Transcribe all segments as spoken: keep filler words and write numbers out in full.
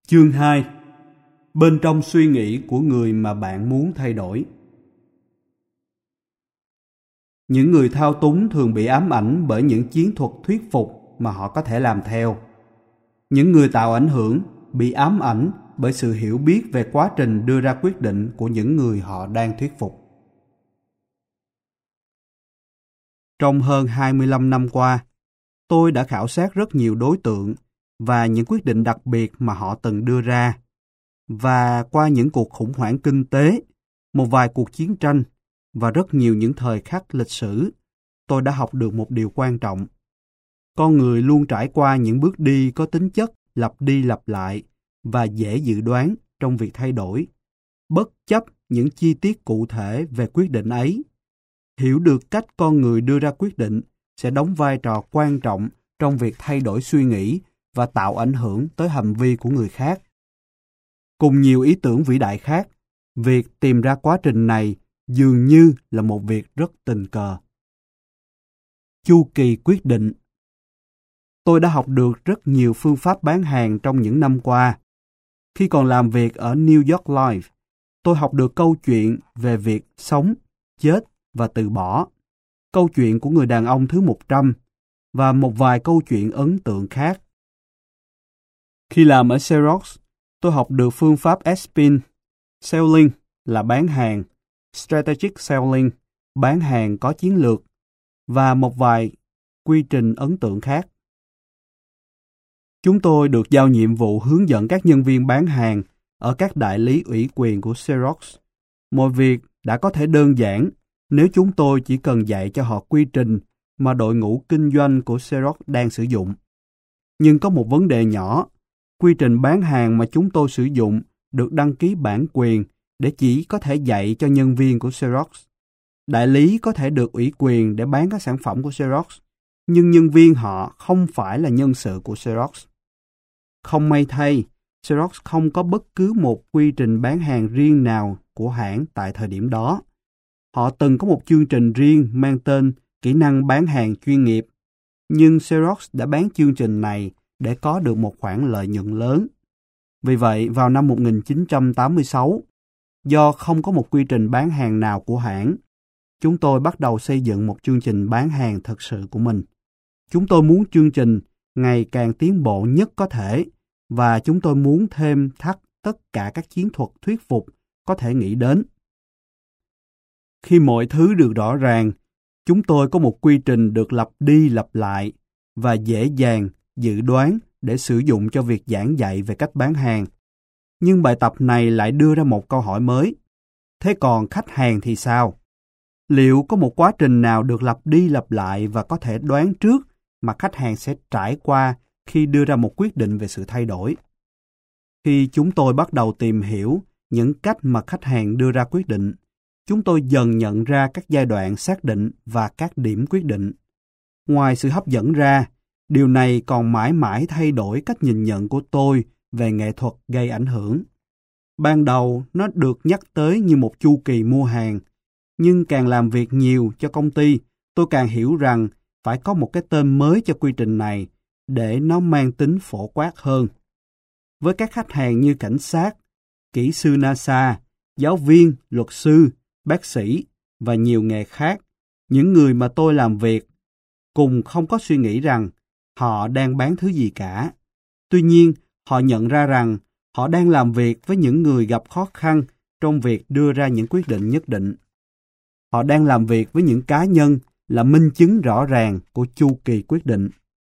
Chương hai. Bên trong suy nghĩ của người mà bạn muốn thay đổi. Những người thao túng thường bị ám ảnh bởi những chiến thuật thuyết phục mà họ có thể làm theo. Những người tạo ảnh hưởng bị ám ảnh bởi sự hiểu biết về quá trình đưa ra quyết định của những người họ đang thuyết phục. Trong hơn hai mươi lăm năm qua, tôi đã khảo sát rất nhiều đối tượng và những quyết định đặc biệt mà họ từng đưa ra. Và qua những cuộc khủng hoảng kinh tế, một vài cuộc chiến tranh và rất nhiều những thời khắc lịch sử, tôi đã học được một điều quan trọng. Con người luôn trải qua những bước đi có tính chất lặp đi lặp lại và dễ dự đoán trong việc thay đổi, bất chấp những chi tiết cụ thể về quyết định ấy. Hiểu được cách con người đưa ra quyết định sẽ đóng vai trò quan trọng trong việc thay đổi suy nghĩ và tạo ảnh hưởng tới hành vi của người khác. Cùng nhiều ý tưởng vĩ đại khác, việc tìm ra quá trình này dường như là một việc rất tình cờ. Chu kỳ quyết định. Tôi đã học được rất nhiều phương pháp bán hàng trong những năm qua. Khi còn làm việc ở New York Life, tôi học được câu chuyện về việc sống, chết và từ bỏ, câu chuyện của người đàn ông thứ một trăm và một vài câu chuyện ấn tượng khác. Khi làm ở Xerox, tôi học được phương pháp S P I N, Selling là bán hàng, Strategic Selling, bán hàng có chiến lược, và một vài quy trình ấn tượng khác. Chúng tôi được giao nhiệm vụ hướng dẫn các nhân viên bán hàng ở các đại lý ủy quyền của Xerox. Mọi việc đã có thể đơn giản nếu chúng tôi chỉ cần dạy cho họ quy trình mà đội ngũ kinh doanh của Xerox đang sử dụng. Nhưng có một vấn đề nhỏ. Quy trình bán hàng mà chúng tôi sử dụng được đăng ký bản quyền để chỉ có thể dạy cho nhân viên của Xerox. Đại lý có thể được ủy quyền để bán các sản phẩm của Xerox, nhưng nhân viên họ không phải là nhân sự của Xerox. Không may thay, Xerox không có bất cứ một quy trình bán hàng riêng nào của hãng tại thời điểm đó. Họ từng có một chương trình riêng mang tên kỹ năng bán hàng chuyên nghiệp, nhưng Xerox đã bán chương trình này để có được một khoản lợi nhuận lớn. Vì vậy, vào năm một nghìn chín trăm tám mươi sáu, do không có một quy trình bán hàng nào của hãng, chúng tôi bắt đầu xây dựng một chương trình bán hàng thật sự của mình. Chúng tôi muốn chương trình ngày càng tiến bộ nhất có thể, và chúng tôi muốn thêm thắt tất cả các chiến thuật thuyết phục có thể nghĩ đến. Khi mọi thứ được rõ ràng, chúng tôi có một quy trình được lặp đi lặp lại và dễ dàng dự đoán để sử dụng cho việc giảng dạy về cách bán hàng. Nhưng bài tập này lại đưa ra một câu hỏi mới. Thế còn khách hàng thì sao? Liệu có một quá trình nào được lặp đi lặp lại và có thể đoán trước mà khách hàng sẽ trải qua khi đưa ra một quyết định về sự thay đổi? Khi chúng tôi bắt đầu tìm hiểu những cách mà khách hàng đưa ra quyết định, chúng tôi dần nhận ra các giai đoạn xác định và các điểm quyết định. Ngoài sự hấp dẫn ra, điều này còn mãi mãi thay đổi cách nhìn nhận của tôi về nghệ thuật gây ảnh hưởng. Ban đầu, nó được nhắc tới như một chu kỳ mua hàng, nhưng càng làm việc nhiều cho công ty, tôi càng hiểu rằng phải có một cái tên mới cho quy trình này để nó mang tính phổ quát hơn. Với các khách hàng như cảnh sát, kỹ sư NASA, giáo viên, luật sư, bác sĩ và nhiều nghề khác, những người mà tôi làm việc cùng không có suy nghĩ rằng họ đang bán thứ gì cả. Tuy nhiên, họ nhận ra rằng họ đang làm việc với những người gặp khó khăn trong việc đưa ra những quyết định nhất định. Họ đang làm việc với những cá nhân là minh chứng rõ ràng của chu kỳ quyết định.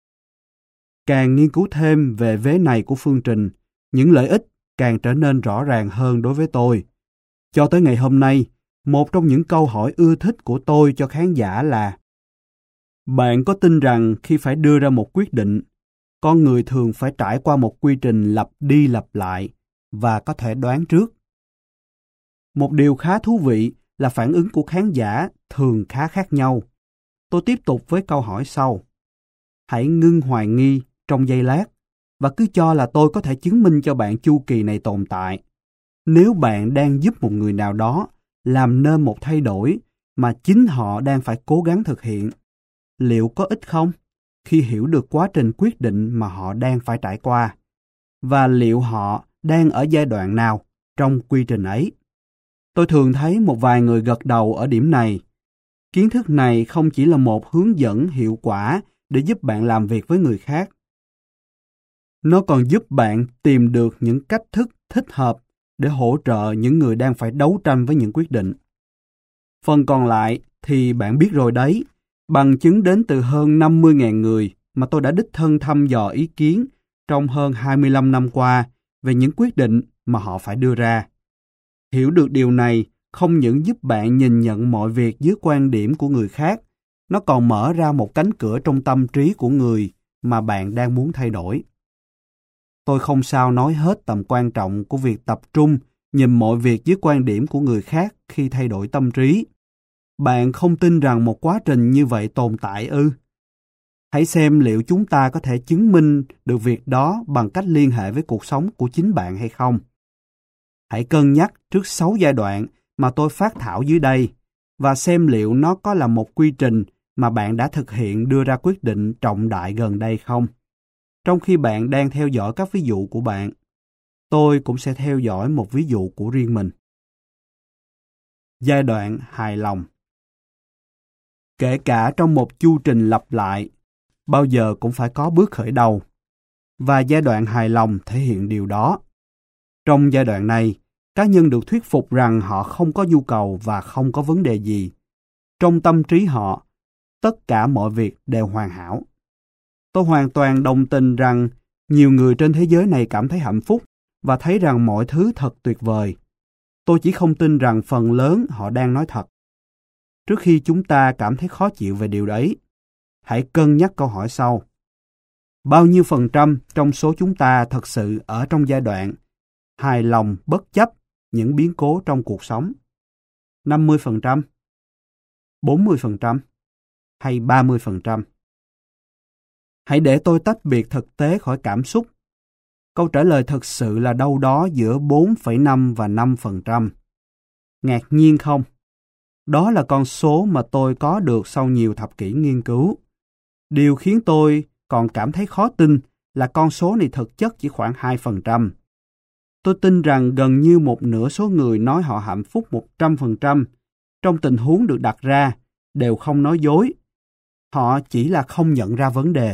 Càng nghiên cứu thêm về vế này của phương trình, những lợi ích càng trở nên rõ ràng hơn đối với tôi. Cho tới ngày hôm nay, một trong những câu hỏi ưa thích của tôi cho khán giả là: bạn có tin rằng khi phải đưa ra một quyết định, con người thường phải trải qua một quy trình lặp đi lặp lại và có thể đoán trước? Một điều khá thú vị là phản ứng của khán giả thường khá khác nhau. Tôi tiếp tục với câu hỏi sau. Hãy ngưng hoài nghi trong giây lát và cứ cho là tôi có thể chứng minh cho bạn chu kỳ này tồn tại. Nếu bạn đang giúp một người nào đó làm nên một thay đổi mà chính họ đang phải cố gắng thực hiện, liệu có ích không khi hiểu được quá trình quyết định mà họ đang phải trải qua? và liệu họ đang ở giai đoạn nào trong quy trình ấy. Tôi thường thấy một vài người gật đầu ở điểm này. Kiến thức này không chỉ là một hướng dẫn hiệu quả để giúp bạn làm việc với người khác. Nó còn giúp bạn tìm được những cách thức thích hợp để hỗ trợ những người đang phải đấu tranh với những quyết định. Phần còn lại thì bạn biết rồi đấy, bằng chứng đến từ hơn năm mươi nghìn người mà tôi đã đích thân thăm dò ý kiến trong hơn hai mươi lăm năm qua về những quyết định mà họ phải đưa ra. Hiểu được điều này không những giúp bạn nhìn nhận mọi việc dưới quan điểm của người khác, nó còn mở ra một cánh cửa trong tâm trí của người mà bạn đang muốn thay đổi. Tôi không sao nói hết tầm quan trọng của việc tập trung nhìn mọi việc dưới quan điểm của người khác khi thay đổi tâm trí. Bạn không tin rằng một quá trình như vậy tồn tại ư? Hãy xem liệu chúng ta có thể chứng minh được việc đó bằng cách liên hệ với cuộc sống của chính bạn hay không. Hãy cân nhắc trước sáu giai đoạn mà tôi phác thảo dưới đây và xem liệu nó có là một quy trình mà bạn đã thực hiện đưa ra quyết định trọng đại gần đây không. Trong khi bạn đang theo dõi các ví dụ của bạn, tôi cũng sẽ theo dõi một ví dụ của riêng mình. Giai đoạn hài lòng. Kể cả trong một chu trình lặp lại, bao giờ cũng phải có bước khởi đầu, và giai đoạn hài lòng thể hiện điều đó. Trong giai đoạn này, cá nhân được thuyết phục rằng họ không có nhu cầu và không có vấn đề gì. Trong tâm trí họ, tất cả mọi việc đều hoàn hảo. Tôi hoàn toàn đồng tình rằng nhiều người trên thế giới này cảm thấy hạnh phúc và thấy rằng mọi thứ thật tuyệt vời. Tôi chỉ không tin rằng phần lớn họ đang nói thật. Trước khi chúng ta cảm thấy khó chịu về điều đấy, hãy cân nhắc câu hỏi sau. Bao nhiêu phần trăm trong số chúng ta thật sự ở trong giai đoạn hài lòng bất chấp những biến cố trong cuộc sống? năm mươi phần trăm, bốn mươi phần trăm hay ba mươi phần trăm? Hãy để tôi tách biệt thực tế khỏi cảm xúc. Câu trả lời thực sự là đâu đó giữa bốn phẩy năm và năm phần trăm. Ngạc nhiên không? Đó là con số mà tôi có được sau nhiều thập kỷ nghiên cứu. Điều khiến tôi còn cảm thấy khó tin là con số này thực chất chỉ khoảng hai phần trăm. Tôi tin rằng gần như một nửa số người nói họ hạnh phúc một trăm phần trăm trong tình huống được đặt ra đều không nói dối. Họ chỉ là không nhận ra vấn đề.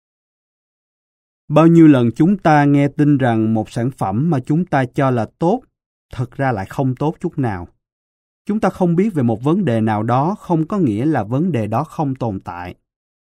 Bao nhiêu lần chúng ta nghe tin rằng một sản phẩm mà chúng ta cho là tốt, thật ra lại không tốt chút nào. Chúng ta không biết về một vấn đề nào đó không có nghĩa là vấn đề đó không tồn tại.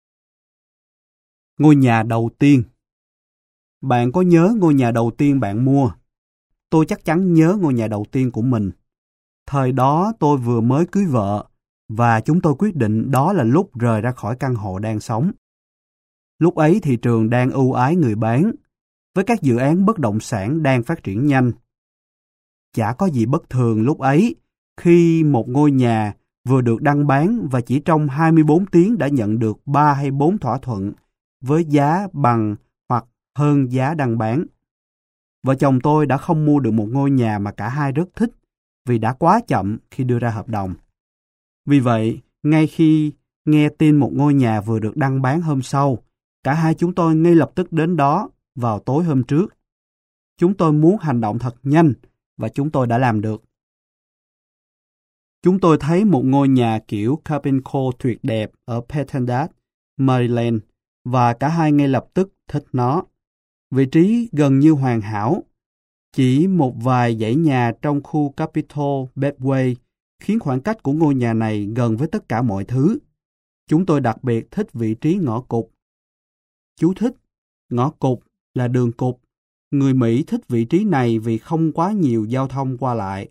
Ngôi nhà đầu tiên. Bạn có nhớ ngôi nhà đầu tiên bạn mua? Tôi chắc chắn nhớ ngôi nhà đầu tiên của mình. Thời đó tôi vừa mới cưới vợ và chúng tôi quyết định đó là lúc rời ra khỏi căn hộ đang sống. Lúc ấy thị trường đang ưu ái người bán, với các dự án bất động sản đang phát triển nhanh. Chả có gì bất thường lúc ấy khi một ngôi nhà vừa được đăng bán và chỉ trong hai mươi bốn tiếng đã nhận được ba hay bốn thỏa thuận với giá bằng hoặc hơn giá đăng bán. Vợ chồng tôi đã không mua được một ngôi nhà mà cả hai rất thích vì đã quá chậm khi đưa ra hợp đồng. Vì vậy, ngay khi nghe tin một ngôi nhà vừa được đăng bán hôm sau, cả hai chúng tôi ngay lập tức đến đó vào tối hôm trước. Chúng tôi muốn hành động thật nhanh và chúng tôi đã làm được. Chúng tôi thấy một ngôi nhà kiểu Carpentco tuyệt đẹp ở Pettendale, Maryland và cả hai ngay lập tức thích nó. Vị trí gần như hoàn hảo. Chỉ một vài dãy nhà trong khu Capitol Beltway khiến khoảng cách của ngôi nhà này gần với tất cả mọi thứ. Chúng tôi đặc biệt thích vị trí ngõ cụt. Chú thích: ngõ cụt là đường cụt. Người Mỹ thích vị trí này vì không quá nhiều giao thông qua lại.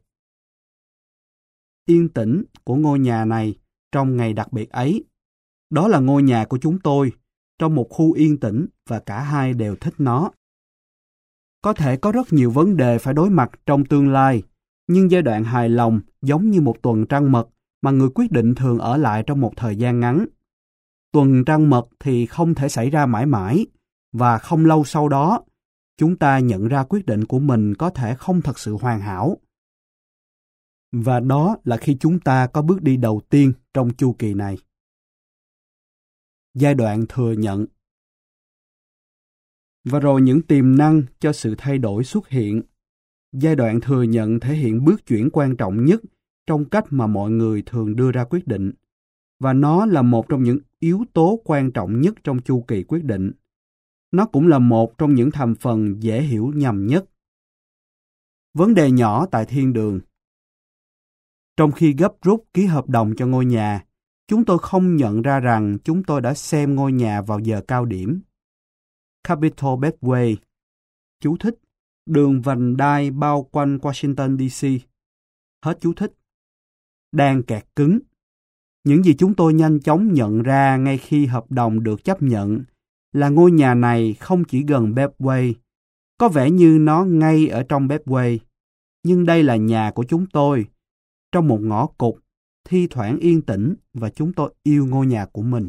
Yên tĩnh của ngôi nhà này trong ngày đặc biệt ấy. Đó là ngôi nhà của chúng tôi, trong một khu yên tĩnh và cả hai đều thích nó. Có thể có rất nhiều vấn đề phải đối mặt trong tương lai, nhưng giai đoạn hài lòng giống như một tuần trăng mật mà người quyết định thường ở lại trong một thời gian ngắn. Tuần trăng mật thì không thể xảy ra mãi mãi, và không lâu sau đó, chúng ta nhận ra quyết định của mình có thể không thật sự hoàn hảo. Và đó là khi chúng ta có bước đi đầu tiên trong chu kỳ này. Giai đoạn thừa nhận. Và rồi những tiềm năng cho sự thay đổi xuất hiện. Giai đoạn thừa nhận thể hiện bước chuyển quan trọng nhất trong cách mà mọi người thường đưa ra quyết định. Và nó là một trong những yếu tố quan trọng nhất trong chu kỳ quyết định. Nó cũng là một trong những thành phần dễ hiểu nhầm nhất. Vấn đề nhỏ tại thiên đường. Trong khi gấp rút ký hợp đồng cho ngôi nhà, chúng tôi không nhận ra rằng chúng tôi đã xem ngôi nhà vào giờ cao điểm. Capitol Beltway. Chú thích. Đường vành đai bao quanh Washington đê xê. Hết chú thích. Đang kẹt cứng. Những gì chúng tôi nhanh chóng nhận ra ngay khi hợp đồng được chấp nhận là ngôi nhà này không chỉ gần Beltway, có vẻ như nó ngay ở trong Beltway, nhưng đây là nhà của chúng tôi, trong một ngõ cụt, thi thoảng yên tĩnh và chúng tôi yêu ngôi nhà của mình.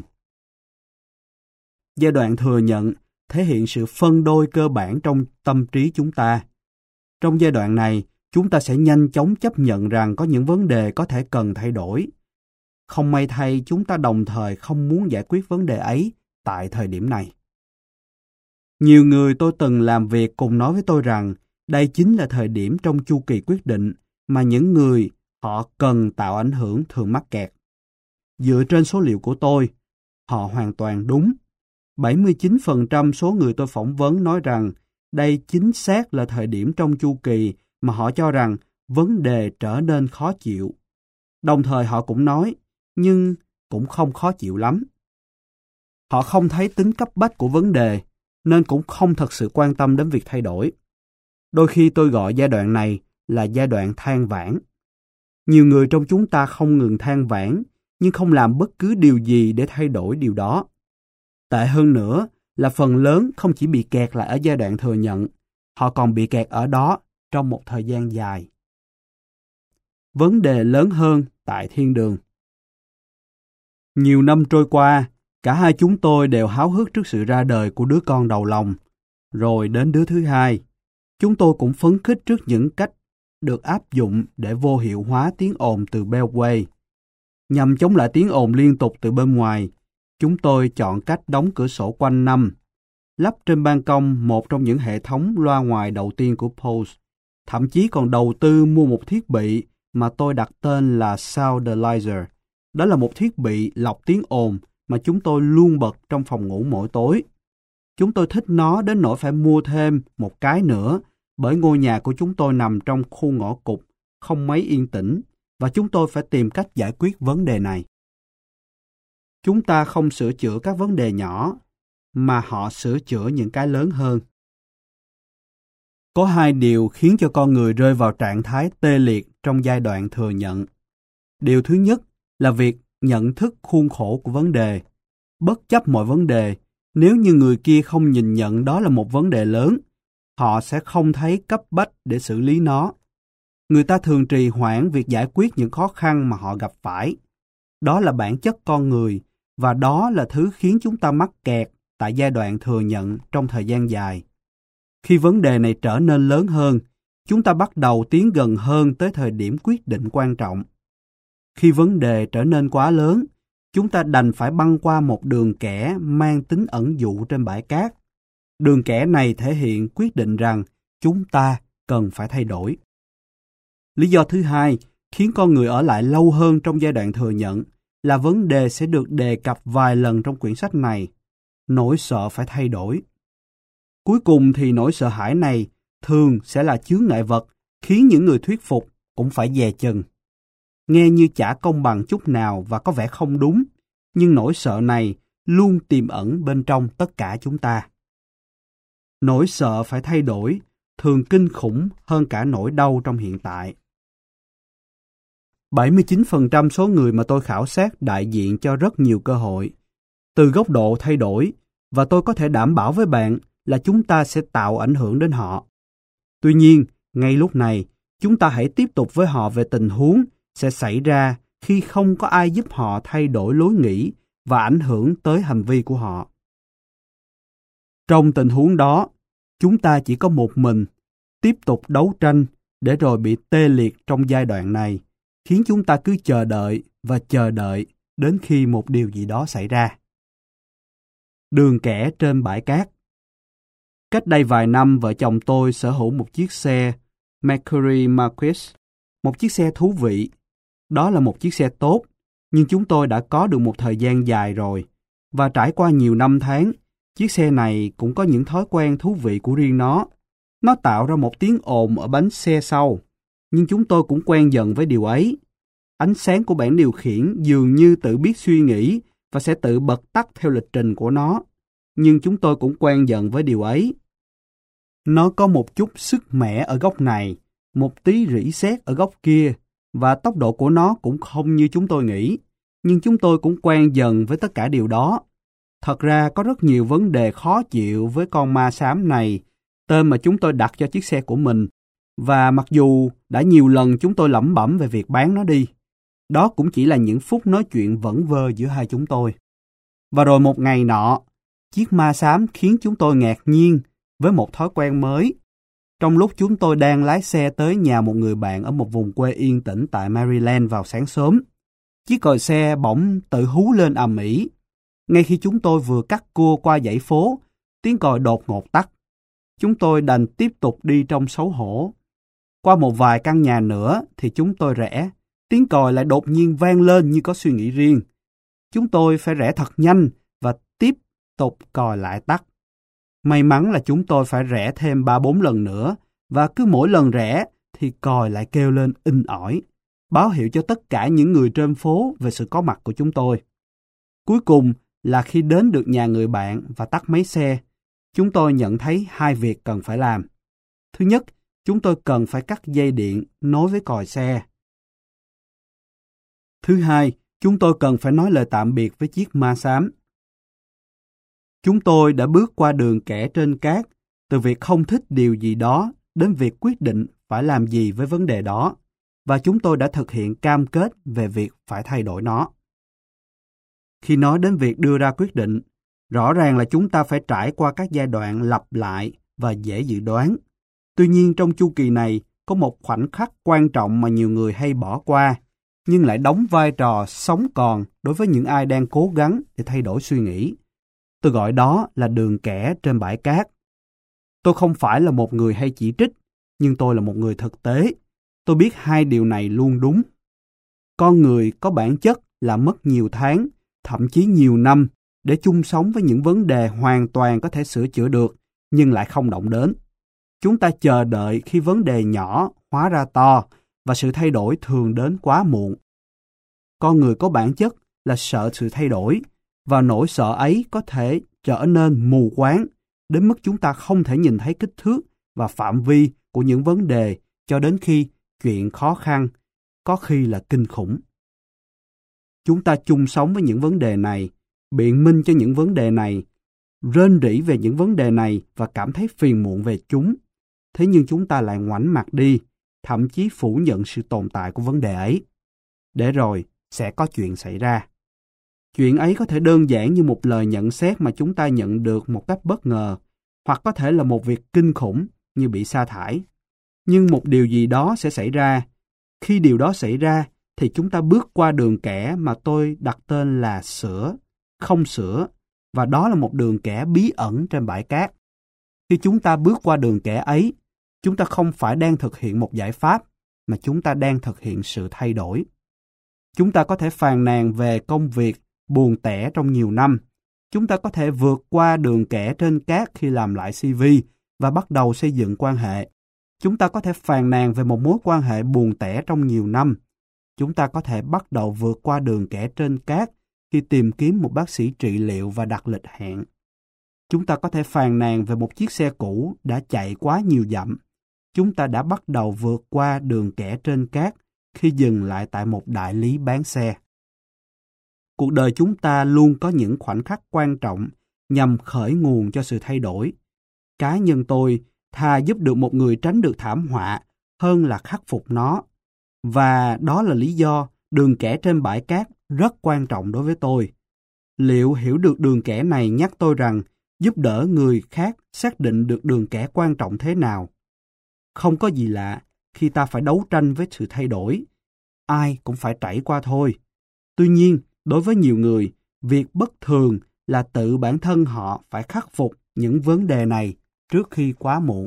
Giai đoạn thừa nhận thể hiện sự phân đôi cơ bản trong tâm trí chúng ta. Trong giai đoạn này, chúng ta sẽ nhanh chóng chấp nhận rằng có những vấn đề có thể cần thay đổi. Không may thay, chúng ta đồng thời không muốn giải quyết vấn đề ấy tại thời điểm này. Nhiều người tôi từng làm việc cùng nói với tôi rằng đây chính là thời điểm trong chu kỳ quyết định mà những người họ cần tạo ảnh hưởng thường mắc kẹt. Dựa trên số liệu của tôi, họ hoàn toàn đúng. bảy mươi chín phần trăm số người tôi phỏng vấn nói rằng đây chính xác là thời điểm trong chu kỳ mà họ cho rằng vấn đề trở nên khó chịu. Đồng thời họ cũng nói, nhưng cũng không khó chịu lắm. Họ không thấy tính cấp bách của vấn đề, nên cũng không thật sự quan tâm đến việc thay đổi. Đôi khi tôi gọi giai đoạn này là giai đoạn than vãn. Nhiều người trong chúng ta không ngừng than vãn, nhưng không làm bất cứ điều gì để thay đổi điều đó. Tệ hơn nữa là phần lớn không chỉ bị kẹt lại ở giai đoạn thừa nhận, họ còn bị kẹt ở đó trong một thời gian dài. Vấn đề lớn hơn tại thiên đường. Nhiều năm trôi qua, cả hai chúng tôi đều háo hức trước sự ra đời của đứa con đầu lòng. Rồi đến đứa thứ hai, chúng tôi cũng phấn khích trước những cách được áp dụng để vô hiệu hóa tiếng ồn từ Beltway. Nhằm chống lại tiếng ồn liên tục từ bên ngoài, chúng tôi chọn cách đóng cửa sổ quanh năm, lắp trên ban công một trong những hệ thống loa ngoài đầu tiên của Pulse, thậm chí còn đầu tư mua một thiết bị mà tôi đặt tên là Soundalizer. Đó là một thiết bị lọc tiếng ồn mà chúng tôi luôn bật trong phòng ngủ mỗi tối. Chúng tôi thích nó đến nỗi phải mua thêm một cái nữa, bởi ngôi nhà của chúng tôi nằm trong khu ngõ cụt, không mấy yên tĩnh, và chúng tôi phải tìm cách giải quyết vấn đề này. Chúng ta không sửa chữa các vấn đề nhỏ, mà họ sửa chữa những cái lớn hơn. Có hai điều khiến cho con người rơi vào trạng thái tê liệt trong giai đoạn thừa nhận. Điều thứ nhất là việc nhận thức khuôn khổ của vấn đề. Bất chấp mọi vấn đề, nếu như người kia không nhìn nhận đó là một vấn đề lớn, họ sẽ không thấy cấp bách để xử lý nó. Người ta thường trì hoãn việc giải quyết những khó khăn mà họ gặp phải. Đó là bản chất con người, và đó là thứ khiến chúng ta mắc kẹt tại giai đoạn thừa nhận trong thời gian dài. Khi vấn đề này trở nên lớn hơn, chúng ta bắt đầu tiến gần hơn tới thời điểm quyết định quan trọng. Khi vấn đề trở nên quá lớn, chúng ta đành phải băng qua một đường kẻ mang tính ẩn dụ trên bãi cát. Đường kẻ này thể hiện quyết định rằng chúng ta cần phải thay đổi. Lý do thứ hai khiến con người ở lại lâu hơn trong giai đoạn thừa nhận là vấn đề sẽ được đề cập vài lần trong quyển sách này, nỗi sợ phải thay đổi. Cuối cùng thì nỗi sợ hãi này thường sẽ là chướng ngại vật khiến những người thuyết phục cũng phải dè chừng. Nghe như chả công bằng chút nào và có vẻ không đúng, nhưng nỗi sợ này luôn tiềm ẩn bên trong tất cả chúng ta. Nỗi sợ phải thay đổi thường kinh khủng hơn cả nỗi đau trong hiện tại. bảy mươi chín phần trăm số người mà tôi khảo sát đại diện cho rất nhiều cơ hội. Từ góc độ thay đổi, và tôi có thể đảm bảo với bạn là chúng ta sẽ tạo ảnh hưởng đến họ. Tuy nhiên, ngay lúc này, chúng ta hãy tiếp tục với họ về tình huống sẽ xảy ra khi không có ai giúp họ thay đổi lối nghĩ và ảnh hưởng tới hành vi của họ. Trong tình huống đó, chúng ta chỉ có một mình, tiếp tục đấu tranh để rồi bị tê liệt trong giai đoạn này, khiến chúng ta cứ chờ đợi và chờ đợi đến khi một điều gì đó xảy ra. Đường kẻ trên bãi cát. Cách đây vài năm, vợ chồng tôi sở hữu một chiếc xe Mercury Marquis, một chiếc xe thú vị. Đó là một chiếc xe tốt, nhưng chúng tôi đã có được một thời gian dài rồi. Và trải qua nhiều năm tháng, chiếc xe này cũng có những thói quen thú vị của riêng nó. Nó tạo ra một tiếng ồn ở bánh xe sau, nhưng chúng tôi cũng quen dần với điều ấy. Ánh sáng của bảng điều khiển dường như tự biết suy nghĩ và sẽ tự bật tắt theo lịch trình của nó. Nhưng chúng tôi cũng quen dần với điều ấy. Nó có một chút sức mẻ ở góc này, một tí rỉ sét ở góc kia, và tốc độ của nó cũng không như chúng tôi nghĩ. Nhưng chúng tôi cũng quen dần với tất cả điều đó. Thật ra có rất nhiều vấn đề khó chịu với con ma xám này, tên mà chúng tôi đặt cho chiếc xe của mình, và mặc dù đã nhiều lần chúng tôi lẩm bẩm về việc bán nó đi, đó cũng chỉ là những phút nói chuyện vẩn vơ giữa hai chúng tôi. Và rồi một ngày nọ, chiếc ma xám khiến chúng tôi ngạc nhiên với một thói quen mới. Trong lúc chúng tôi đang lái xe tới nhà một người bạn ở một vùng quê yên tĩnh tại Maryland vào sáng sớm, chiếc còi xe bỗng tự hú lên ầm ĩ. Ngay khi chúng tôi vừa cắt cua qua dãy phố, tiếng còi đột ngột tắt. Chúng tôi đành tiếp tục đi trong xấu hổ. Qua một vài căn nhà nữa thì chúng tôi rẽ. Tiếng còi lại đột nhiên vang lên như có suy nghĩ riêng. Chúng tôi phải rẽ thật nhanh và tiếp tục còi lại tắt. May mắn là chúng tôi phải rẽ thêm ba bốn lần nữa, và cứ mỗi lần rẽ thì còi lại kêu lên inh ỏi, báo hiệu cho tất cả những người trên phố về sự có mặt của chúng tôi. Cuối cùng là khi đến được nhà người bạn và tắt máy xe, chúng tôi nhận thấy hai việc cần phải làm. Thứ nhất, chúng tôi cần phải cắt dây điện nối với còi xe. Thứ hai, chúng tôi cần phải nói lời tạm biệt với chiếc ma xám. Chúng tôi đã bước qua đường kẻ trên cát, từ việc không thích điều gì đó đến việc quyết định phải làm gì với vấn đề đó, và chúng tôi đã thực hiện cam kết về việc phải thay đổi nó. Khi nói đến việc đưa ra quyết định, rõ ràng là chúng ta phải trải qua các giai đoạn lặp lại và dễ dự đoán. Tuy nhiên trong chu kỳ này có một khoảnh khắc quan trọng mà nhiều người hay bỏ qua, nhưng lại đóng vai trò sống còn đối với những ai đang cố gắng để thay đổi suy nghĩ. Tôi gọi đó là đường kẻ trên bãi cát. Tôi không phải là một người hay chỉ trích, nhưng tôi là một người thực tế. Tôi biết hai điều này luôn đúng. Con người có bản chất là mất nhiều tháng, thậm chí nhiều năm để chung sống với những vấn đề hoàn toàn có thể sửa chữa được, nhưng lại không động đến. Chúng ta chờ đợi khi vấn đề nhỏ hóa ra to, và sự thay đổi thường đến quá muộn. Con người có bản chất là sợ sự thay đổi, và nỗi sợ ấy có thể trở nên mù quáng đến mức chúng ta không thể nhìn thấy kích thước và phạm vi của những vấn đề cho đến khi chuyện khó khăn, có khi là kinh khủng. Chúng ta chung sống với những vấn đề này, biện minh cho những vấn đề này, rên rỉ về những vấn đề này và cảm thấy phiền muộn về chúng. Thế nhưng chúng ta lại ngoảnh mặt đi, thậm chí phủ nhận sự tồn tại của vấn đề ấy. Để rồi sẽ có chuyện xảy ra. Chuyện ấy có thể đơn giản như một lời nhận xét mà chúng ta nhận được một cách bất ngờ, hoặc có thể là một việc kinh khủng như bị sa thải. Nhưng một điều gì đó sẽ xảy ra. Khi điều đó xảy ra, thì chúng ta bước qua đường kẻ mà tôi đặt tên là sửa, không sửa, và đó là một đường kẻ bí ẩn trên bãi cát. Khi chúng ta bước qua đường kẻ ấy, chúng ta không phải đang thực hiện một giải pháp, mà chúng ta đang thực hiện sự thay đổi. Chúng ta có thể phàn nàn về công việc buồn tẻ trong nhiều năm. Chúng ta có thể vượt qua đường kẻ trên cát khi làm lại xê vê và bắt đầu xây dựng quan hệ. Chúng ta có thể phàn nàn về một mối quan hệ buồn tẻ trong nhiều năm. Chúng ta có thể bắt đầu vượt qua đường kẻ trên cát khi tìm kiếm một bác sĩ trị liệu và đặt lịch hẹn. Chúng ta có thể phàn nàn về một chiếc xe cũ đã chạy quá nhiều dặm. Chúng ta đã bắt đầu vượt qua đường kẻ trên cát khi dừng lại tại một đại lý bán xe. Cuộc đời chúng ta luôn có những khoảnh khắc quan trọng nhằm khởi nguồn cho sự thay đổi. Cá nhân tôi thà giúp được một người tránh được thảm họa hơn là khắc phục nó. Và đó là lý do đường kẻ trên bãi cát rất quan trọng đối với tôi. Liệu hiểu được đường kẻ này nhắc tôi rằng giúp đỡ người khác xác định được đường kẻ quan trọng thế nào. Không có gì lạ khi ta phải đấu tranh với sự thay đổi. Ai cũng phải trải qua thôi. Tuy nhiên, đối với nhiều người, việc bất thường là tự bản thân họ phải khắc phục những vấn đề này trước khi quá muộn.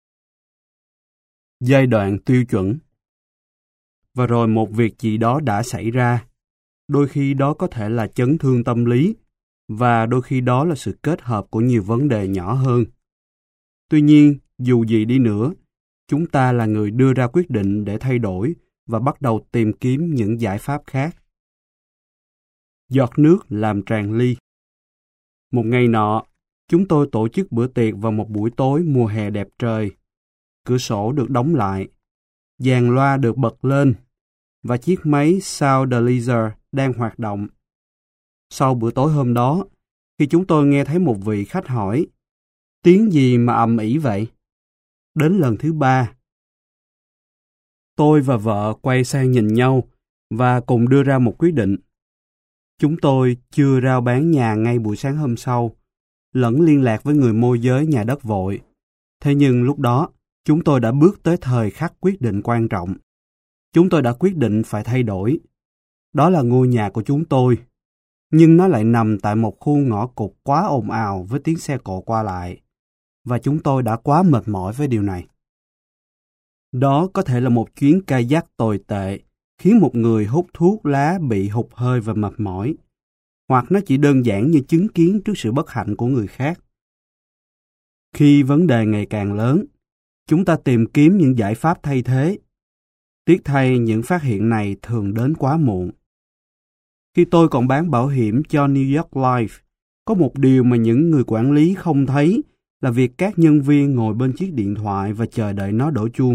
Giai đoạn tiêu chuẩn. Và rồi một việc gì đó đã xảy ra. Đôi khi đó có thể là chấn thương tâm lý, và đôi khi đó là sự kết hợp của nhiều vấn đề nhỏ hơn. Tuy nhiên, dù gì đi nữa, chúng ta là người đưa ra quyết định để thay đổi và bắt đầu tìm kiếm những giải pháp khác. Giọt nước làm tràn ly. Một ngày nọ, chúng tôi tổ chức bữa tiệc vào một buổi tối mùa hè đẹp trời. Cửa sổ được đóng lại, dàn loa được bật lên, và chiếc máy Soundalizer đang hoạt động. Sau bữa tối hôm đó, khi chúng tôi nghe thấy một vị khách hỏi, tiếng gì mà ầm ĩ vậy? Đến lần thứ ba, tôi và vợ quay sang nhìn nhau và cùng đưa ra một quyết định. Chúng tôi chưa rao bán nhà ngay buổi sáng hôm sau, lẫn liên lạc với người môi giới nhà đất vội. Thế nhưng lúc đó, chúng tôi đã bước tới thời khắc quyết định quan trọng. Chúng tôi đã quyết định phải thay đổi. Đó là ngôi nhà của chúng tôi, nhưng nó lại nằm tại một khu ngõ cụt quá ồn ào với tiếng xe cộ qua lại, và chúng tôi đã quá mệt mỏi với điều này. Đó có thể là một chuyến kayak tồi tệ, khiến một người hút thuốc lá bị hụt hơi và mệt mỏi, hoặc nó chỉ đơn giản như chứng kiến trước sự bất hạnh của người khác. Khi vấn đề ngày càng lớn, chúng ta tìm kiếm những giải pháp thay thế. Tiếc thay, những phát hiện này thường đến quá muộn. Khi tôi còn bán bảo hiểm cho New York Life, có một điều mà những người quản lý không thấy là việc các nhân viên ngồi bên chiếc điện thoại và chờ đợi nó đổ chuông.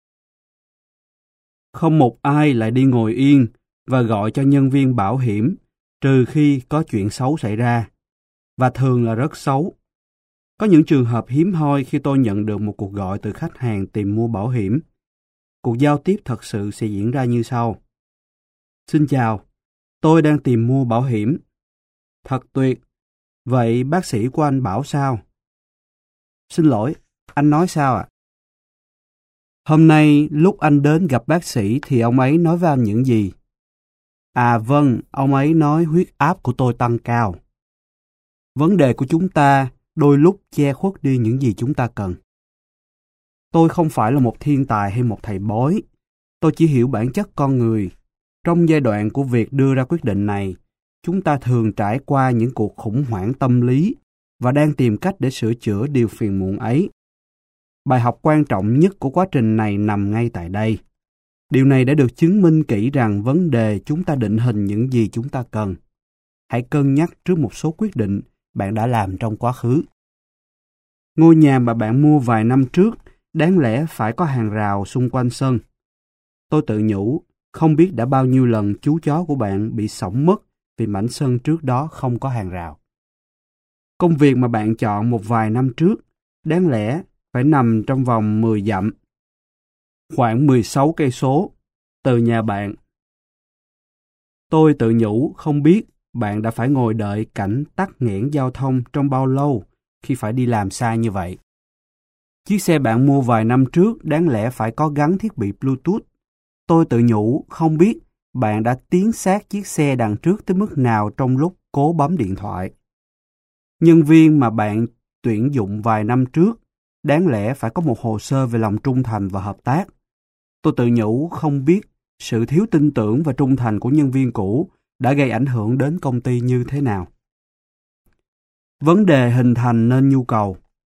Không một ai lại đi ngồi yên và gọi cho nhân viên bảo hiểm, trừ khi có chuyện xấu xảy ra, và thường là rất xấu. Có những trường hợp hiếm hoi khi tôi nhận được một cuộc gọi từ khách hàng tìm mua bảo hiểm. Cuộc giao tiếp thật sự sẽ diễn ra như sau. Xin chào, tôi đang tìm mua bảo hiểm. Thật tuyệt. Vậy bác sĩ của anh bảo sao? Xin lỗi, anh nói sao ạ? À? Hôm nay lúc anh đến gặp bác sĩ thì ông ấy nói với anh những gì? À vâng, ông ấy nói huyết áp của tôi tăng cao. Vấn đề của chúng ta đôi lúc che khuất đi những gì chúng ta cần. Tôi không phải là một thiên tài hay một thầy bói. Tôi chỉ hiểu bản chất con người. Trong giai đoạn của việc đưa ra quyết định này, chúng ta thường trải qua những cuộc khủng hoảng tâm lý và đang tìm cách để sửa chữa điều phiền muộn ấy. Bài học quan trọng nhất của quá trình này nằm ngay tại đây. Điều này đã được chứng minh kỹ rằng vấn đề chúng ta định hình những gì chúng ta cần. Hãy cân nhắc trước một số quyết định bạn đã làm trong quá khứ. Ngôi nhà mà bạn mua vài năm trước đáng lẽ phải có hàng rào xung quanh sân. Tôi tự nhủ, không biết đã bao nhiêu lần chú chó của bạn bị sõng mất vì mảnh sân trước đó không có hàng rào. Công việc mà bạn chọn một vài năm trước đáng lẽ phải nằm trong vòng mười dặm, khoảng mười sáu cây số từ nhà bạn. Tôi tự nhủ, không biết bạn đã phải ngồi đợi cảnh tắc nghẽn giao thông trong bao lâu khi phải đi làm xa như vậy. Chiếc xe bạn mua vài năm trước đáng lẽ phải có gắn thiết bị Bluetooth. Tôi tự nhủ, không biết bạn đã tiến sát chiếc xe đằng trước tới mức nào trong lúc cố bấm điện thoại. Nhân viên mà bạn tuyển dụng vài năm trước đáng lẽ phải có một hồ sơ về lòng trung thành và hợp tác. Tôi tự nhủ, không biết sự thiếu tin tưởng và trung thành của nhân viên cũ đã gây ảnh hưởng đến công ty như thế nào. Vấn đề hình thành nên nhu cầu.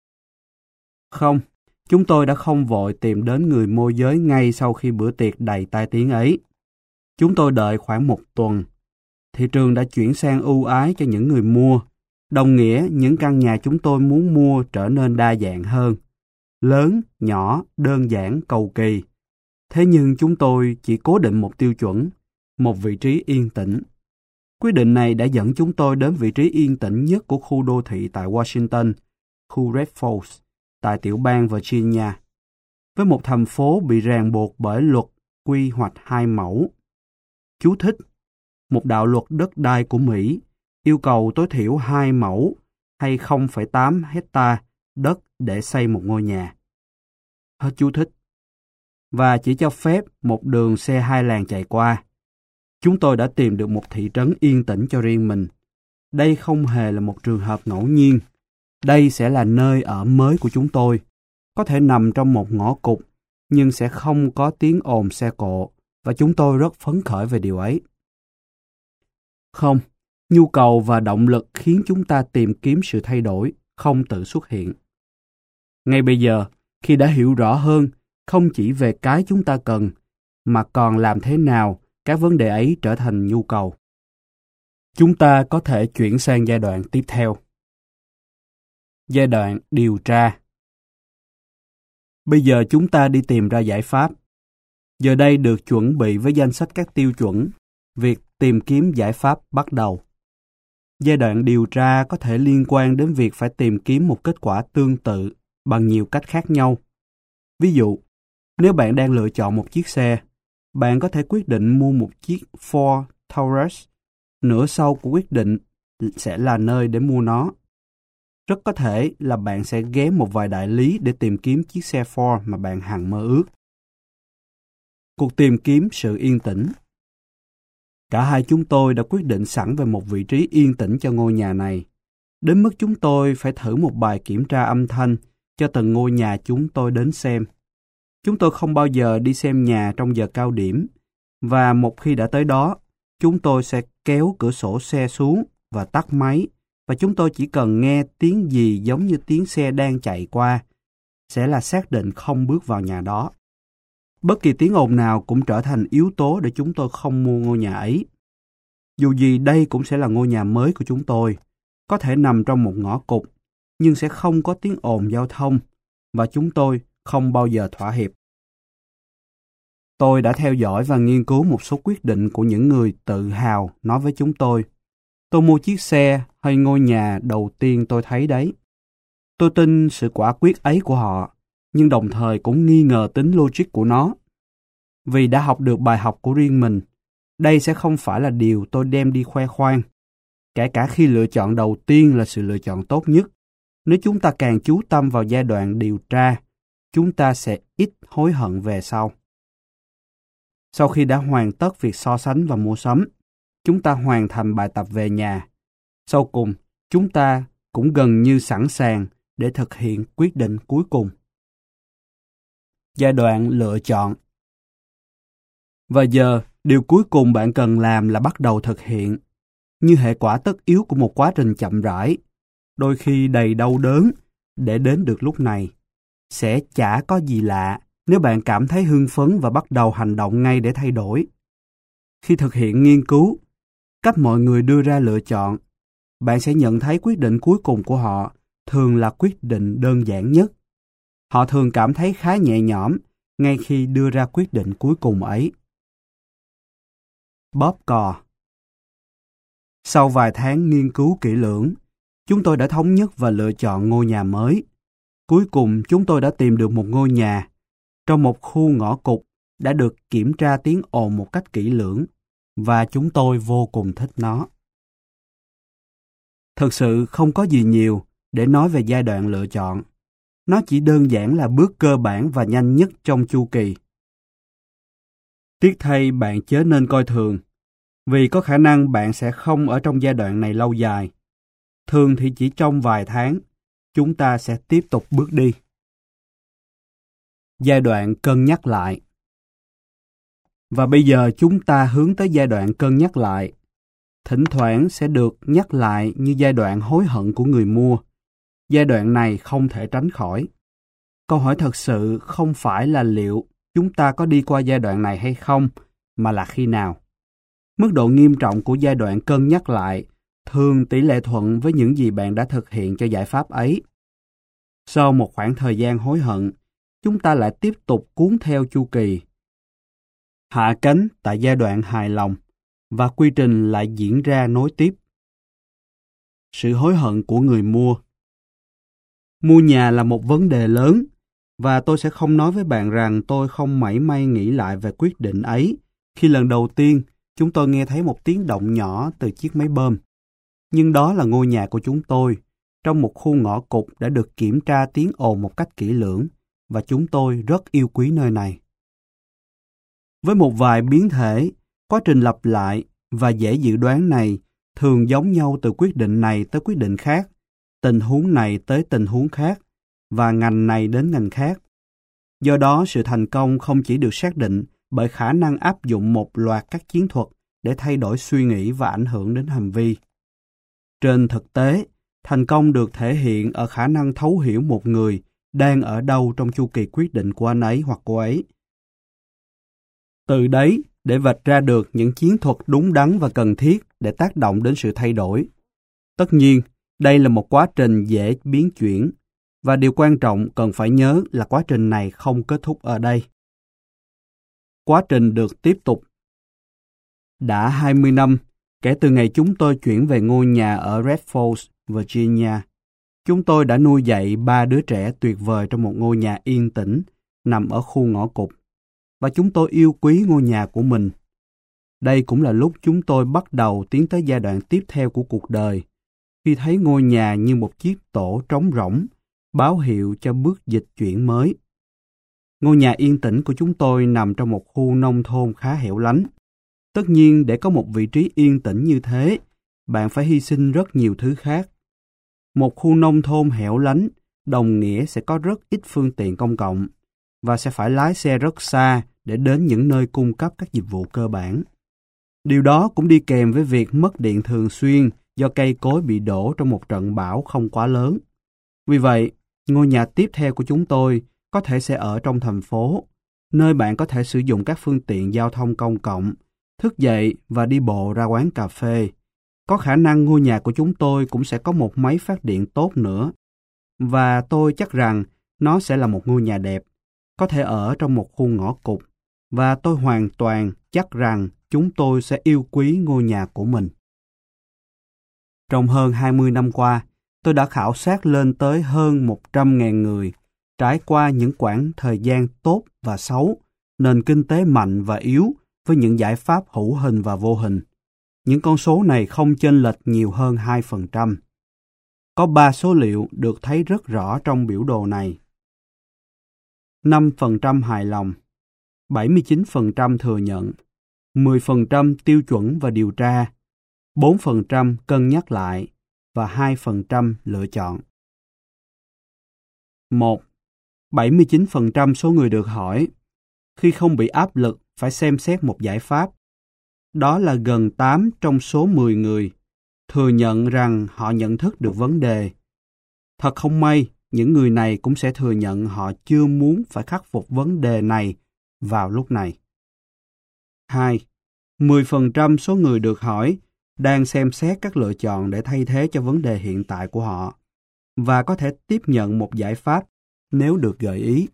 Không, chúng tôi đã không vội tìm đến người môi giới ngay sau khi bữa tiệc đầy tai tiếng ấy. Chúng tôi đợi khoảng một tuần. Thị trường đã chuyển sang ưu ái cho những người mua, đồng nghĩa những căn nhà chúng tôi muốn mua trở nên đa dạng hơn. Lớn, nhỏ, đơn giản, cầu kỳ. Thế nhưng chúng tôi chỉ cố định một tiêu chuẩn, một vị trí yên tĩnh. Quyết định này đã dẫn chúng tôi đến vị trí yên tĩnh nhất của khu đô thị tại Washington, khu Red Falls, tại tiểu bang Virginia, với một thành phố bị ràng buộc bởi luật quy hoạch hai mẫu. Chú thích: một đạo luật đất đai của Mỹ yêu cầu tối thiểu hai mẫu hay không phẩy tám hecta đất để xây một ngôi nhà. Hết chú thích. Và chỉ cho phép một đường xe hai làn chạy qua. Chúng tôi đã tìm được một thị trấn yên tĩnh cho riêng mình. Đây không hề là một trường hợp ngẫu nhiên. Đây sẽ là nơi ở mới của chúng tôi. Có thể nằm trong một ngõ cụt, nhưng sẽ không có tiếng ồn xe cộ, và chúng tôi rất phấn khởi về điều ấy. Không, nhu cầu và động lực khiến chúng ta tìm kiếm sự thay đổi, không tự xuất hiện. Ngay bây giờ, khi đã hiểu rõ hơn, không chỉ về cái chúng ta cần, mà còn làm thế nào các vấn đề ấy trở thành nhu cầu. Chúng ta có thể chuyển sang giai đoạn tiếp theo. Giai đoạn điều tra. Bây giờ chúng ta đi tìm ra giải pháp. Giờ đây được chuẩn bị với danh sách các tiêu chuẩn. Việc tìm kiếm giải pháp bắt đầu. Giai đoạn điều tra có thể liên quan đến việc phải tìm kiếm một kết quả tương tự bằng nhiều cách khác nhau. Ví dụ, nếu bạn đang lựa chọn một chiếc xe, bạn có thể quyết định mua một chiếc Ford Taurus. Nửa sau của quyết định sẽ là nơi để mua nó. Rất có thể là bạn sẽ ghé một vài đại lý để tìm kiếm chiếc xe Ford mà bạn hằng mơ ước. Cuộc tìm kiếm sự yên tĩnh. Cả hai chúng tôi đã quyết định sẵn về một vị trí yên tĩnh cho ngôi nhà này, đến mức chúng tôi phải thử một bài kiểm tra âm thanh cho từng ngôi nhà chúng tôi đến xem. Chúng tôi không bao giờ đi xem nhà trong giờ cao điểm, và một khi đã tới đó, chúng tôi sẽ kéo cửa sổ xe xuống và tắt máy, và chúng tôi chỉ cần nghe tiếng gì giống như tiếng xe đang chạy qua, sẽ là xác định không bước vào nhà đó. Bất kỳ tiếng ồn nào cũng trở thành yếu tố để chúng tôi không mua ngôi nhà ấy. Dù gì đây cũng sẽ là ngôi nhà mới của chúng tôi, có thể nằm trong một ngõ cụt, nhưng sẽ không có tiếng ồn giao thông, và chúng tôi không bao giờ thỏa hiệp. Tôi đã theo dõi và nghiên cứu một số quyết định của những người tự hào nói với chúng tôi. Tôi mua chiếc xe hay ngôi nhà đầu tiên tôi thấy đấy. Tôi tin sự quả quyết ấy của họ, nhưng đồng thời cũng nghi ngờ tính logic của nó. Vì đã học được bài học của riêng mình, đây sẽ không phải là điều tôi đem đi khoe khoang. Kể cả khi lựa chọn đầu tiên là sự lựa chọn tốt nhất, nếu chúng ta càng chú tâm vào giai đoạn điều tra, chúng ta sẽ ít hối hận về sau. Sau khi đã hoàn tất việc so sánh và mua sắm, chúng ta hoàn thành bài tập về nhà. Sau cùng, chúng ta cũng gần như sẵn sàng để thực hiện quyết định cuối cùng. Giai đoạn lựa chọn. Và giờ, điều cuối cùng bạn cần làm là bắt đầu thực hiện. Như hệ quả tất yếu của một quá trình chậm rãi, đôi khi đầy đau đớn, để đến được lúc này. Sẽ chả có gì lạ nếu bạn cảm thấy hưng phấn và bắt đầu hành động ngay để thay đổi. Khi thực hiện nghiên cứu, cách mọi người đưa ra lựa chọn, bạn sẽ nhận thấy quyết định cuối cùng của họ thường là quyết định đơn giản nhất. Họ thường cảm thấy khá nhẹ nhõm ngay khi đưa ra quyết định cuối cùng ấy. Bóp cò. Sau vài tháng nghiên cứu kỹ lưỡng, chúng tôi đã thống nhất và lựa chọn ngôi nhà mới. Cuối cùng chúng tôi đã tìm được một ngôi nhà trong một khu ngõ cụt đã được kiểm tra tiếng ồn một cách kỹ lưỡng, và chúng tôi vô cùng thích nó. Thực sự không có gì nhiều để nói về giai đoạn lựa chọn. Nó chỉ đơn giản là bước cơ bản và nhanh nhất trong chu kỳ. Tiếc thay bạn chớ nên coi thường, vì có khả năng bạn sẽ không ở trong giai đoạn này lâu dài. Thường thì chỉ trong vài tháng, chúng ta sẽ tiếp tục bước đi. Giai đoạn cân nhắc lại. Và bây giờ chúng ta hướng tới giai đoạn cân nhắc lại. Thỉnh thoảng sẽ được nhắc lại như giai đoạn hối hận của người mua. Giai đoạn này không thể tránh khỏi. Câu hỏi thật sự không phải là liệu chúng ta có đi qua giai đoạn này hay không, mà là khi nào. Mức độ nghiêm trọng của giai đoạn cân nhắc lại thường tỷ lệ thuận với những gì bạn đã thực hiện cho giải pháp ấy. Sau một khoảng thời gian hối hận, chúng ta lại tiếp tục cuốn theo chu kỳ. Hạ cánh tại giai đoạn hài lòng, và quy trình lại diễn ra nối tiếp. Sự hối hận của người mua. Mua nhà là một vấn đề lớn, và tôi sẽ không nói với bạn rằng tôi không mảy may nghĩ lại về quyết định ấy khi lần đầu tiên chúng tôi nghe thấy một tiếng động nhỏ từ chiếc máy bơm. Nhưng đó là ngôi nhà của chúng tôi, trong một khu ngõ cụt đã được kiểm tra tiếng ồn một cách kỹ lưỡng, và chúng tôi rất yêu quý nơi này. Với một vài biến thể, quá trình lặp lại và dễ dự đoán này thường giống nhau từ quyết định này tới quyết định khác, tình huống này tới tình huống khác, và ngành này đến ngành khác. Do đó, sự thành công không chỉ được xác định bởi khả năng áp dụng một loạt các chiến thuật để thay đổi suy nghĩ và ảnh hưởng đến hành vi. Trên thực tế, thành công được thể hiện ở khả năng thấu hiểu một người đang ở đâu trong chu kỳ quyết định của anh ấy hoặc cô ấy. Từ đấy, để vạch ra được những chiến thuật đúng đắn và cần thiết để tác động đến sự thay đổi. Tất nhiên, đây là một quá trình dễ biến chuyển, và điều quan trọng cần phải nhớ là quá trình này không kết thúc ở đây. Quá trình được tiếp tục. Đã hai mươi năm, kể từ ngày chúng tôi chuyển về ngôi nhà ở Red Falls, Virginia, chúng tôi đã nuôi dạy ba đứa trẻ tuyệt vời trong một ngôi nhà yên tĩnh, nằm ở khu ngõ cụt, và chúng tôi yêu quý ngôi nhà của mình. Đây cũng là lúc chúng tôi bắt đầu tiến tới giai đoạn tiếp theo của cuộc đời, khi thấy ngôi nhà như một chiếc tổ trống rỗng, báo hiệu cho bước dịch chuyển mới. Ngôi nhà yên tĩnh của chúng tôi nằm trong một khu nông thôn khá hẻo lánh. Tất nhiên, để có một vị trí yên tĩnh như thế, bạn phải hy sinh rất nhiều thứ khác. Một khu nông thôn hẻo lánh đồng nghĩa sẽ có rất ít phương tiện công cộng và sẽ phải lái xe rất xa để đến những nơi cung cấp các dịch vụ cơ bản. Điều đó cũng đi kèm với việc mất điện thường xuyên do cây cối bị đổ trong một trận bão không quá lớn. Vì vậy, ngôi nhà tiếp theo của chúng tôi có thể sẽ ở trong thành phố, nơi bạn có thể sử dụng các phương tiện giao thông công cộng, thức dậy và đi bộ ra quán cà phê. Có khả năng ngôi nhà của chúng tôi cũng sẽ có một máy phát điện tốt nữa. Và tôi chắc rằng nó sẽ là một ngôi nhà đẹp, có thể ở trong một khu ngõ cụt. Và tôi hoàn toàn chắc rằng chúng tôi sẽ yêu quý ngôi nhà của mình. Trong hơn hai mươi năm qua, tôi đã khảo sát lên tới hơn một trăm nghìn người, trải qua những quãng thời gian tốt và xấu, nền kinh tế mạnh và yếu với những giải pháp hữu hình và vô hình. Những con số này không chênh lệch nhiều hơn hai phần trăm. Có ba số liệu được thấy rất rõ trong biểu đồ này. năm phần trăm hài lòng, bảy mươi chín phần trăm thừa nhận, mười phần trăm tiêu chuẩn và điều tra, bốn phần trăm cân nhắc lại và hai phần trăm lựa chọn. một. bảy mươi chín phần trăm số người được hỏi, khi không bị áp lực phải xem xét một giải pháp. Đó là gần tám trong số mười người, thừa nhận rằng họ nhận thức được vấn đề. Thật không may, những người này cũng sẽ thừa nhận họ chưa muốn phải khắc phục vấn đề này vào lúc này. hai. mười phần trăm số người được hỏi đang xem xét các lựa chọn để thay thế cho vấn đề hiện tại của họ và có thể tiếp nhận một giải pháp nếu được gợi ý.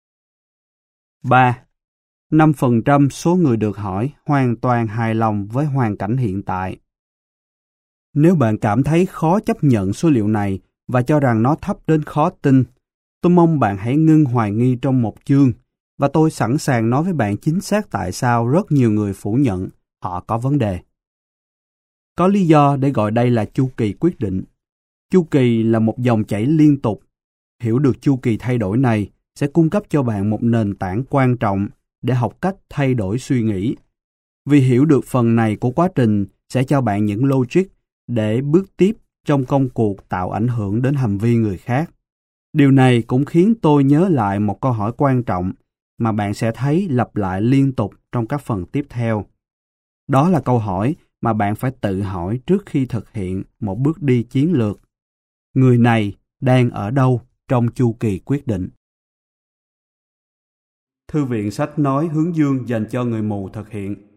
ba. năm phần trăm số người được hỏi hoàn toàn hài lòng với hoàn cảnh hiện tại. Nếu bạn cảm thấy khó chấp nhận số liệu này và cho rằng nó thấp đến khó tin, tôi mong bạn hãy ngưng hoài nghi trong một chương và tôi sẵn sàng nói với bạn chính xác tại sao rất nhiều người phủ nhận họ có vấn đề. Có lý do để gọi đây là chu kỳ quyết định. Chu kỳ là một dòng chảy liên tục. Hiểu được chu kỳ thay đổi này sẽ cung cấp cho bạn một nền tảng quan trọng để học cách thay đổi suy nghĩ. Vì hiểu được phần này của quá trình sẽ cho bạn những logic để bước tiếp trong công cuộc tạo ảnh hưởng đến hành vi người khác. Điều này cũng khiến tôi nhớ lại một câu hỏi quan trọng mà bạn sẽ thấy lặp lại liên tục trong các phần tiếp theo. Đó là câu hỏi mà bạn phải tự hỏi trước khi thực hiện một bước đi chiến lược. Người này đang ở đâu trong chu kỳ quyết định? Thư viện sách nói hướng dương dành cho người mù thực hiện.